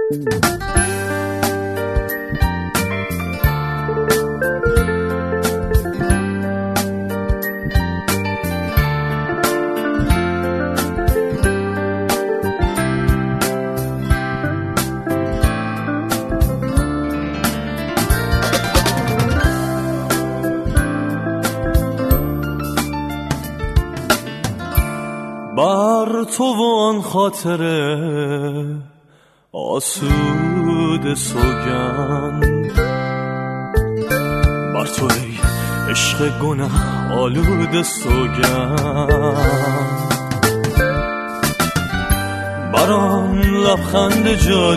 بر تو و آن خاطره آسود سوگند، بر تو ای عشق گناه آلود سوگند، بر آن لبخند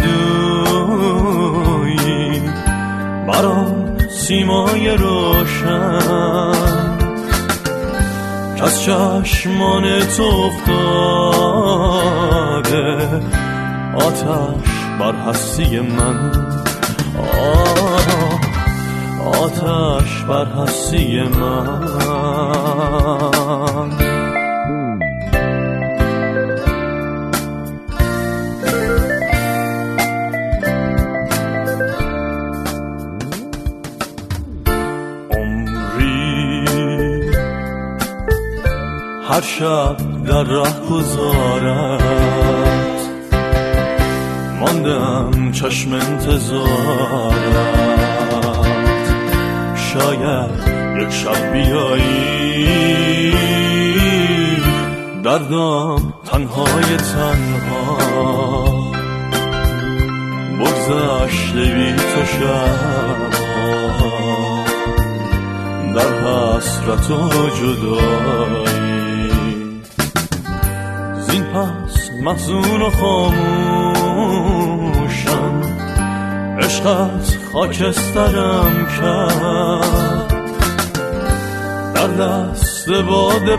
جادویی، بر آن سیمای روشن از چشمان تو افتاده، آتش بر هستی من، آتش بر هستی من. هر شب در ره گذارت ماندم چشم انتظارت، شاید یک شب بیایی دردم تنهای تنها، بگذشته بی تو شبها در حسرت و جدایی، زین پس محزون و خاموشم، عشقت خاکسترم کرد، در دست باد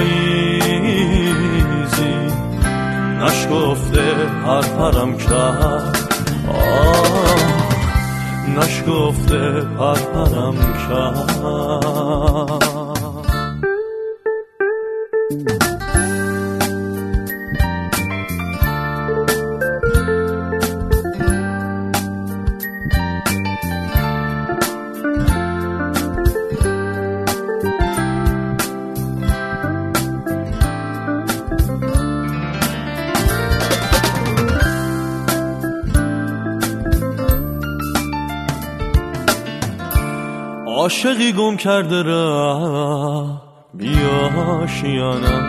پاییزی نشکفته پرپرم کرد، نشکفته پرپرم کرد. عاشقی گم کرده راه بیا آشیانم،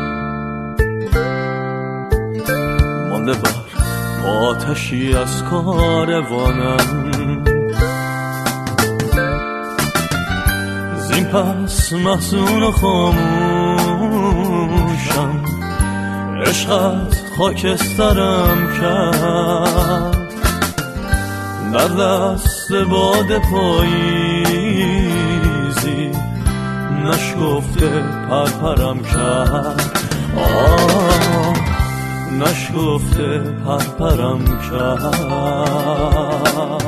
مانده بر آتشی از کاروانم، زین پس محزون و خاموشم، عشقت خاکسترم کرد، در دست باد پاییزی نشکفته پرپرم کرد، نشکفته پرپرم کرد.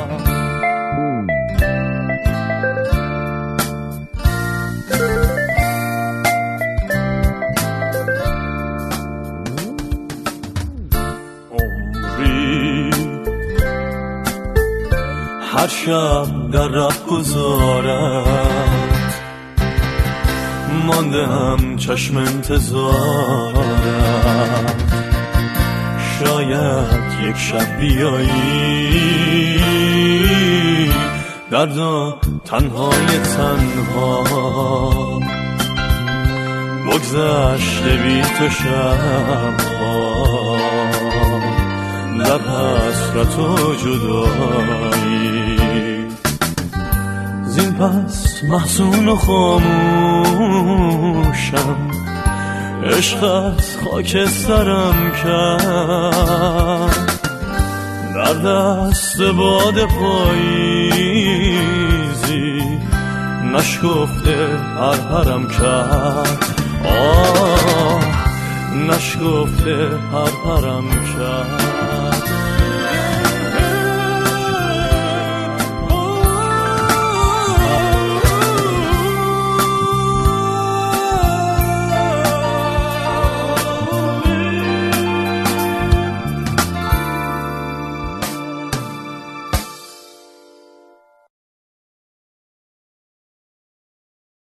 هر شب در ره گذارت مانده هم چشم انتظارت، شاید یک شب بیایی دردم تنهای تنها، بگذشته بی تو شبها در حسرت و جدایی، زین پس محزون و خاموشم، عشقت خاکسترم کرد، در دست باد پاییزی نشکفته پرپرم کرد، نشکفته پرپرم کرد.